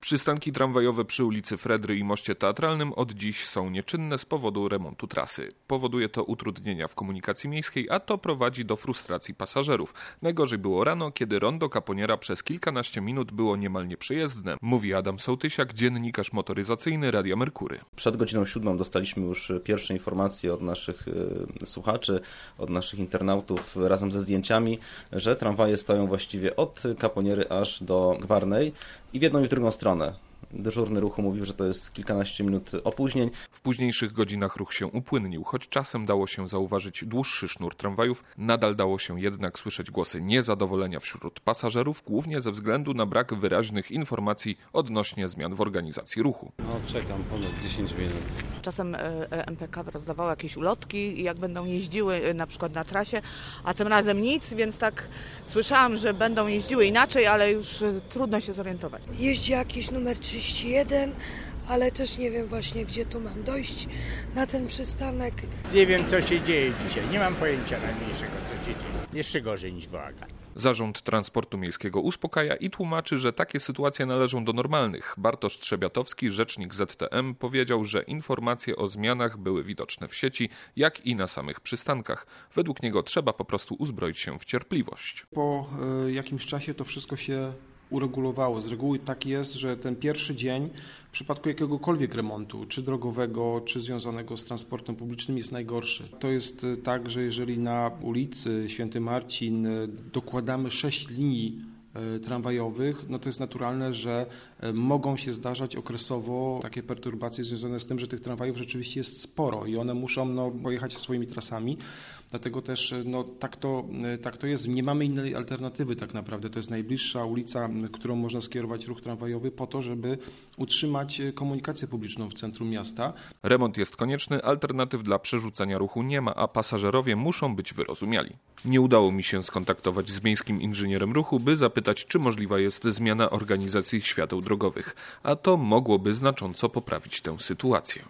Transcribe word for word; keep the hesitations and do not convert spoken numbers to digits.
Przystanki tramwajowe przy ulicy Fredry i Moście Teatralnym od dziś są nieczynne z powodu remontu trasy. Powoduje to utrudnienia w komunikacji miejskiej, a to prowadzi do frustracji pasażerów. Najgorzej było rano, kiedy rondo Kaponiera przez kilkanaście minut było niemal nieprzejezdne, mówi Adam Sołtysiak, dziennikarz motoryzacyjny Radia Merkury. Przed godziną siódmą dostaliśmy już pierwsze informacje od naszych y, słuchaczy, od naszych internautów razem ze zdjęciami, że tramwaje stoją właściwie od Kaponiery aż do Gwarnej i w jedną i w drugą stronę. Dyżurny ruchu mówił, że to jest kilkanaście minut opóźnień. W późniejszych godzinach ruch się upłynnił, choć czasem dało się zauważyć dłuższy sznur tramwajów, nadal dało się jednak słyszeć głosy niezadowolenia wśród pasażerów, głównie ze względu na brak wyraźnych informacji odnośnie zmian w organizacji ruchu. No, czekam ponad dziesięć minut. Czasem M P K rozdawało jakieś ulotki, jak będą jeździły na przykład na trasie, a tym razem nic, więc tak słyszałam, że będą jeździły inaczej, ale już trudno się zorientować. Jeździ jakiś numer trzydzieści jeden, ale też nie wiem właśnie, gdzie tu mam dojść na ten przystanek. Nie wiem, co się dzieje dzisiaj. Nie mam pojęcia najmniejszego, co się dzieje. Jeszcze gorzej niż bałagan. Zarząd Transportu Miejskiego uspokaja i tłumaczy, że takie sytuacje należą do normalnych. Bartosz Trzebiatowski, rzecznik Z T M, powiedział, że informacje o zmianach były widoczne w sieci, jak i na samych przystankach. Według niego trzeba po prostu uzbroić się w cierpliwość. Po y, jakimś czasie to wszystko się uregulowało. Z reguły tak jest, że ten pierwszy dzień w przypadku jakiegokolwiek remontu, czy drogowego, czy związanego z transportem publicznym, jest najgorszy. To jest tak, że jeżeli na ulicy Święty Marcin dokładamy sześć linii tramwajowych, no to jest naturalne, że mogą się zdarzać okresowo takie perturbacje związane z tym, że tych tramwajów rzeczywiście jest sporo i one muszą no, pojechać swoimi trasami. Dlatego też no, tak, to, tak to jest. Nie mamy innej alternatywy tak naprawdę. To jest najbliższa ulica, którą można skierować ruch tramwajowy po to, żeby utrzymać komunikację publiczną w centrum miasta. Remont jest konieczny, alternatyw dla przerzucania ruchu nie ma, a pasażerowie muszą być wyrozumiali. Nie udało mi się skontaktować z miejskim inżynierem ruchu, by zapytać, czy możliwa jest zmiana organizacji świateł drogowych, a to mogłoby znacząco poprawić tę sytuację.